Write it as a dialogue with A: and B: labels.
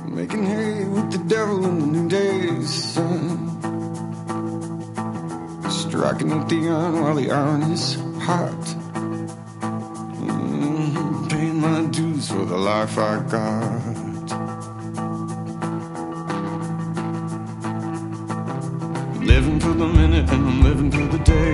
A: making hay with the devil in the noonday sun, striking at the iron while the iron is hot. Paying my dues for the life I got. Living for the minute and I'm living for the day.